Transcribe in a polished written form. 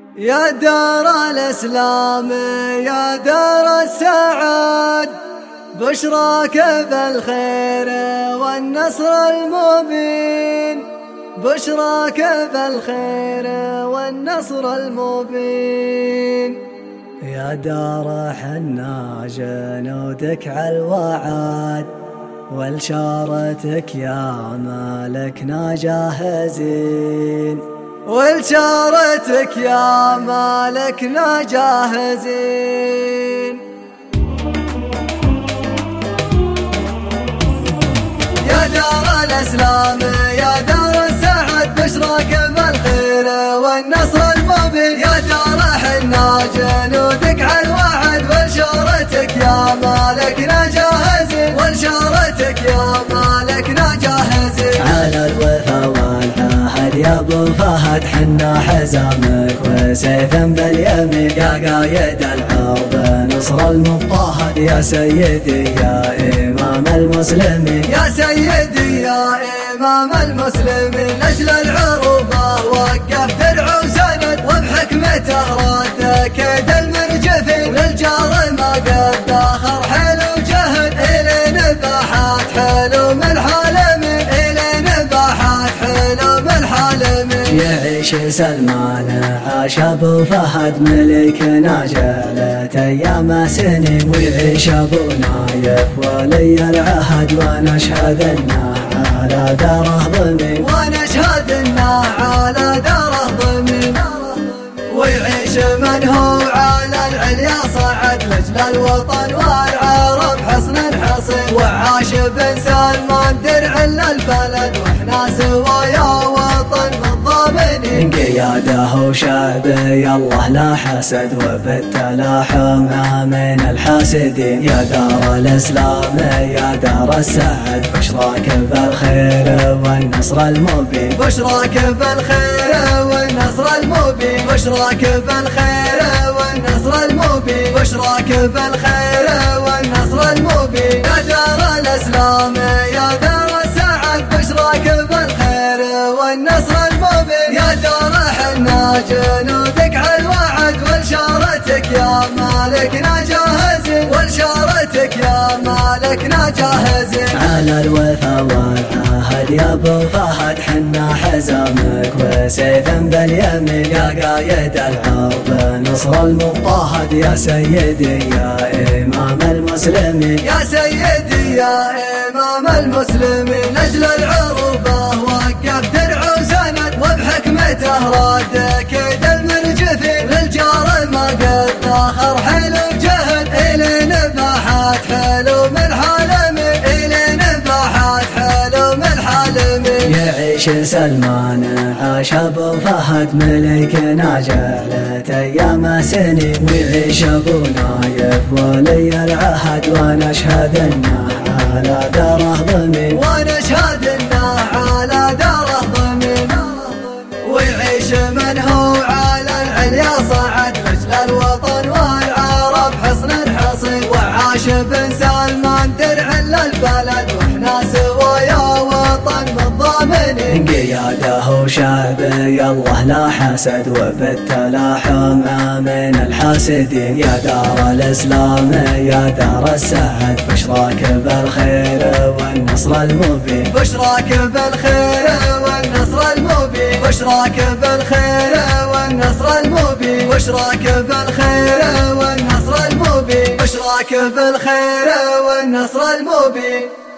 يا دار الإسلام يا دار السعاد، بشراك بالخير والنصر المبين، بشراك بالخير والنصر المبين. يا دار حنا جنودك عالوعد، والشارتك يا مالكنا جاهزين، والشارتك يا مالكنا جاهزين. يا دار الإسلام يا دار السعد، بشراك بالخير والنصر المبين. يا دار حنا جنودك عالوعد، والشارتك يا مالكنا جاهزين، والشارتك يا مالكنا جاهزين. على الوفا والعهد يا ابو فهد، حنا حزامك وسيفا باليمين. يا قايد العرب نصر المضطهد، يا سيدي يا امام المسلمين، يا سيدي يا امام المسلمين. لاجل العروبه وقف درع وسند، وبحكمته رد كيد المرجفين. للجار ما قد داخر حيل وجهد، الين باحات حلوم الحالمين، الين باحات حلوم الحالمين. يعيش سلمان عاش ابو فهد، ملكنا جلت ايام سنين. ويعيش ابو نايف ولي العهد، ونشهد انه على داره ضمين، ونشهد انه على داره ضمين. ويعيش من هو على العليا صعد، لاجل الوطن والعرب حصن حصين. وعاش بن سلمان درع للبلد، واحنا سوا يا وطن بالضامنين. قياده وشعبي الله لا حسد، وبالتلاحم من الحاسدين. يا دار الإسلام يا دار السعد، بشراك بالخير والنصر المبين، بشراك بالخير والنصر المبين، بشراك بالخير والنصر المبين، بشراك بالخير والنصر المبين. يا دار الإسلام يا دار السعد، بشراك بالخير والنصر المبين. يا دار حنا جنودك عالوعد، والشارتك يا مالكنا جاهزين، والشارتك يا مالكنا جاهزين. على الوفا والعهد يا ابو فهد، حنا حزامك وسيفا باليمين. يا قايد العرب نصر المضطهد، يا سيدي يا امام المسلمين، يا سيدي يا امام المسلمين. لاجل العروبه وقف درع وسند، وبحكمته رد كيد المرجفين. للجار ما قد داخر حيل وجهد، الين باحات حلوم الحالمين، الين باحات حلوم الحالمين. يعيش سلمان عاش ابو فهد، ملكنا جلت ايام سنين. ويعيش ابو نايف ولي العهد، ونشهد انه على داره ضمين، ونشهد انه على داره ضمين. ويعيش من هو على العليا صعد، لاجل الوطن والعرب حصن حصين. وعاش بن سلمان درع للبلد، واحنا سوا يا وطن بالضامنين. قياده وشعبي الله لا حسد، وبالتلاحم من الحاسدين. يا دار الإسلام يا دار السعد، بشراك بالخير والنصر المبين، بشراك بالخير والنصر المبين، بشراك بالخير والنصر المبين، بشراك بالخير والنصر المبين، بشراك بالخير والنصر المبين.